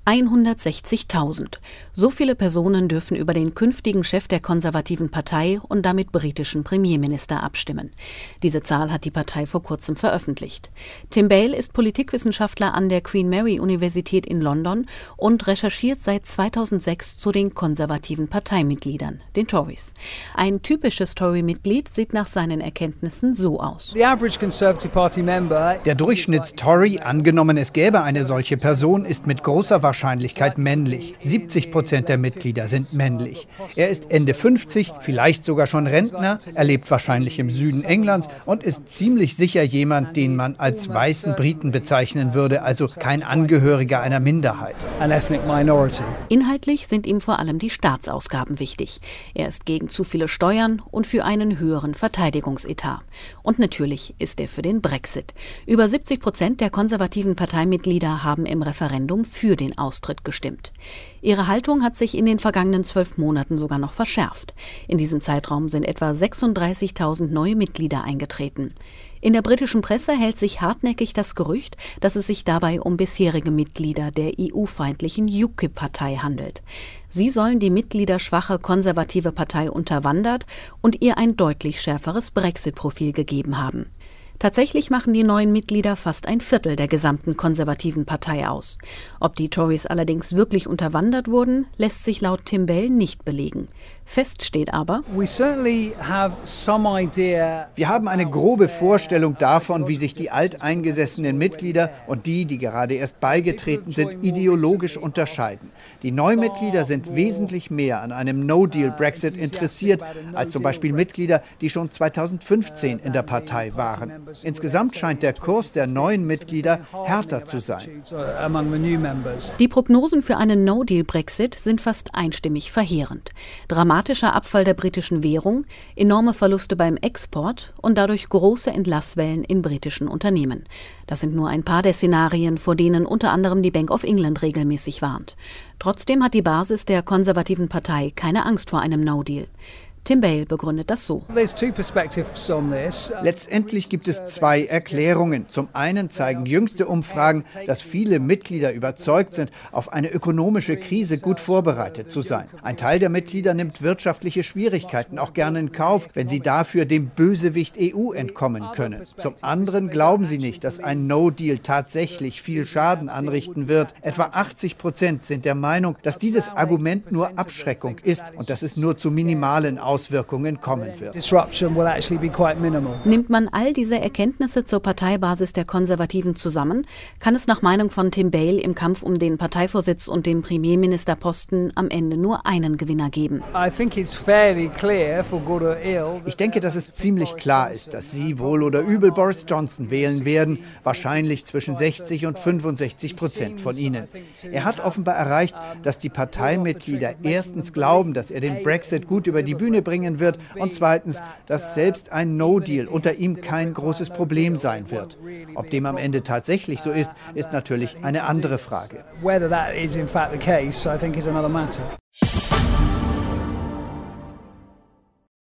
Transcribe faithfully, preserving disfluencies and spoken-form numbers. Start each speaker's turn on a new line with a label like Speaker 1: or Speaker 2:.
Speaker 1: hundertsechzigtausend. So viele Personen dürfen über den künftigen Chef der konservativen Partei und damit britischen Premierminister abstimmen. Diese Zahl hat die Partei vor kurzem veröffentlicht. Tim Bale ist Politikwissenschaftler an der Queen Mary Universität in London und recherchiert seit zweitausendsechs zu den konservativen Parteimitgliedern, den Tories. Ein typisches Tory-Mitglied sieht nach seinen Erkenntnissen so aus.
Speaker 2: Der
Speaker 3: Durchschnitts-Tory, angenommen es gäbe eine solche Person, ist mit großer Wahrscheinlichkeit männlich. siebzig Prozent der Mitglieder sind männlich. Er ist Ende fünfzig, vielleicht sogar schon Rentner, er lebt wahrscheinlich im Süden Englands und ist ziemlich sicher jemand, den man als weißen Briten bezeichnen würde, also kein Angehöriger einer Minderheit.
Speaker 1: Inhaltlich sind ihm vor allem die Staatsausgaben wichtig. Er ist gegen zu viele Steuern und für einen höheren Verteidigungsetat. Und natürlich ist er für den Brexit. Über siebzig Prozent der konservativen Parteimitglieder haben im Referendum für den Austritt gestimmt. Ihre Haltung hat sich in den vergangenen zwölf Monaten sogar noch verschärft. In diesem Zeitraum sind etwa sechsunddreißigtausend neue Mitglieder eingetreten. In der britischen Presse hält sich hartnäckig das Gerücht, dass es sich dabei um bisherige Mitglieder der E U-feindlichen U K I P-Partei handelt. Sie sollen die mitgliederschwache konservative Partei unterwandert und ihr ein deutlich schärferes Brexit-Profil gegeben haben. Tatsächlich machen die neuen Mitglieder fast ein Viertel der gesamten konservativen Partei aus. Ob die Tories allerdings wirklich unterwandert wurden, lässt sich laut Tim Bale nicht belegen. Fest steht aber:
Speaker 3: Wir haben eine grobe Vorstellung davon, wie sich die alteingesessenen Mitglieder und die, die gerade erst beigetreten sind, ideologisch unterscheiden. Die Neumitglieder sind wesentlich mehr an einem No-Deal-Brexit interessiert, als zum Beispiel Mitglieder, die schon zweitausendfünfzehn in der Partei waren. Insgesamt scheint der Kurs der neuen Mitglieder härter zu sein.
Speaker 1: Die Prognosen für einen No-Deal-Brexit sind fast einstimmig verheerend. Dramatischer Abfall der britischen Währung, enorme Verluste beim Export und dadurch große Entlasswellen in britischen Unternehmen. Das sind nur ein paar der Szenarien, vor denen unter anderem die Bank of England regelmäßig warnt. Trotzdem hat die Basis der konservativen Partei keine Angst vor einem No-Deal. Tim Bale begründet das so.
Speaker 3: Letztendlich gibt es zwei Erklärungen. Zum einen zeigen jüngste Umfragen, dass viele Mitglieder überzeugt sind, auf eine ökonomische Krise gut vorbereitet zu sein. Ein Teil der Mitglieder nimmt wirtschaftliche Schwierigkeiten auch gerne in Kauf, wenn sie dafür dem Bösewicht E U entkommen können. Zum anderen glauben sie nicht, dass ein No-Deal tatsächlich viel Schaden anrichten wird. Etwa achtzig Prozent sind der Meinung, dass dieses Argument nur Abschreckung ist und dass es nur zu minimalen Auswirkungen kommen wird.
Speaker 1: Nimmt man all diese Erkenntnisse zur Parteibasis der Konservativen zusammen, kann es nach Meinung von Tim Bale im Kampf um den Parteivorsitz und den Premierministerposten am Ende nur einen Gewinner geben.
Speaker 3: Ich denke, dass es ziemlich klar ist, dass Sie wohl oder übel Boris Johnson wählen werden, wahrscheinlich zwischen sechzig und fünfundsechzig Prozent von Ihnen. Er hat offenbar erreicht, dass die Parteimitglieder erstens glauben, dass er den Brexit gut über die Bühne bringen wird und zweitens, dass selbst ein No-Deal unter ihm kein großes Problem sein wird. Ob dem am Ende tatsächlich so ist, ist natürlich eine andere Frage.
Speaker 2: Whether that is in fact the case, I think is another matter.